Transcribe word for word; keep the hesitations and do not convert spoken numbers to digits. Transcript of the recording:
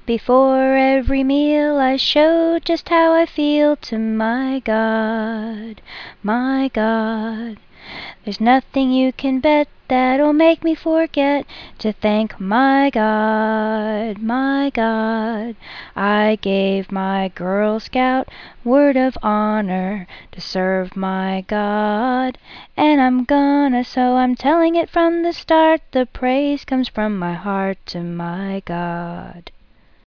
Before every meal I show just how I feel to my God, my God. There's nothing you can bet that'll make me forget to thank my God, my God. I gave my Girl Scout word of honor to serve my God, and I'm gonna, so I'm telling it from the start. The praise comes from my heart to my God.